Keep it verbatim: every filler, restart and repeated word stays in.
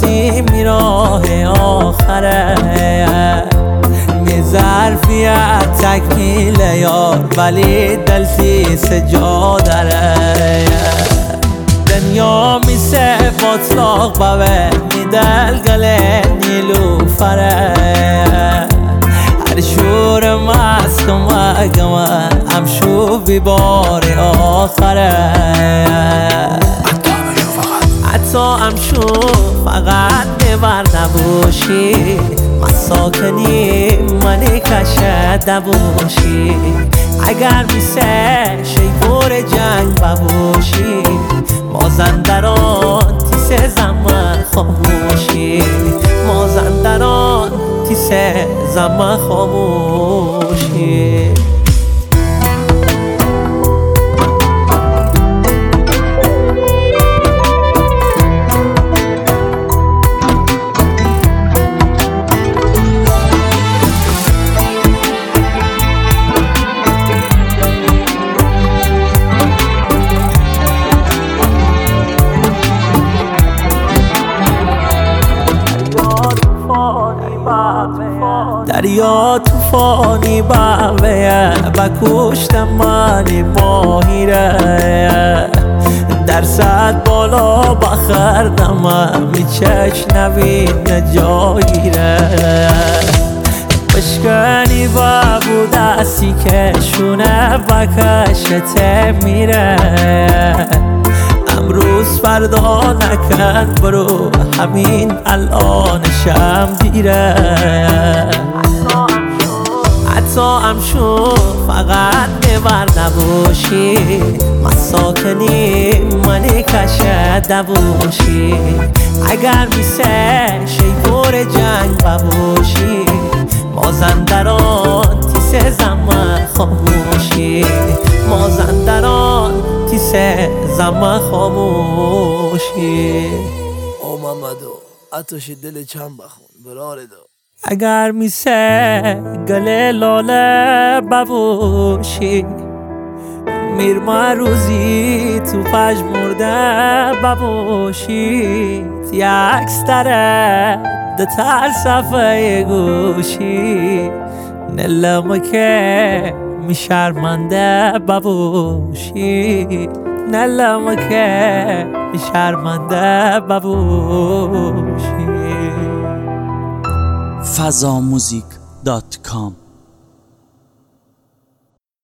نسیم راه آخره می ظرفیت تکمیل یار ولی دلتیس جا داره دنیا میسه باطلاق باوه می دلگله نیلو فره هر شور مست کمگمه همشو بی بار آخره حتی همشو فقط نبر نباشی مساکنی منی کشده باشی اگر میسه شیپور جنگ بباشی مازندران تیسه زمان خاموشی مازندران تیسه زمان خاموشی دریا توفانی باویه و کشت منی ماهیره در صد بالا بخردم میچش نوید نجاییره بشکنی با بود دستی که شونه بکشت میره امروز فردا نکن برو همین الانشم دیره حتی همشو فقط نبر نباشی مساکنی منی کشده باشی اگر میسه شیپور جنگ بباشی مازندران تیسه زمان خاموشی مازندران تیسه زمان خاموشی او محمدو عطوش دل چند بخون براردو اگر میسه گل لاله بباشی میر روزی تو پژمرده بباشی یکس داره ده تر صفحه گوشی نلمه که می شرمنده بباشی نلمه که می شرمنده بباشی فضا موزیک دات کام